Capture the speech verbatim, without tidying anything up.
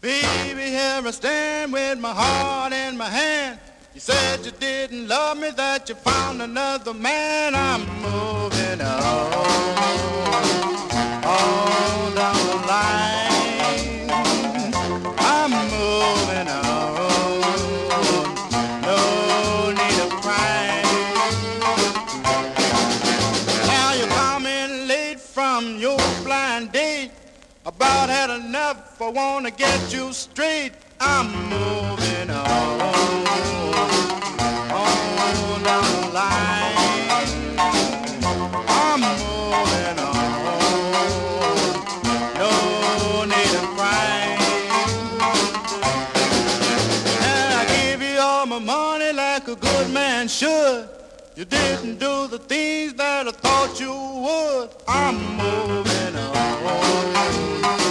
Baby, here I stand with my heart in my hand. You said you didn't love me, that you found another man. I'm moving on, on down the line. I'm moving on, no need of crying. Now you're coming late from your blind date. About had enough, I wanna get you straight. I'm moving on, on down the line. I'm moving on, no need of crying. And I gave you all my money like a good man should. You didn't do the things that I thought you would. I'm moving on.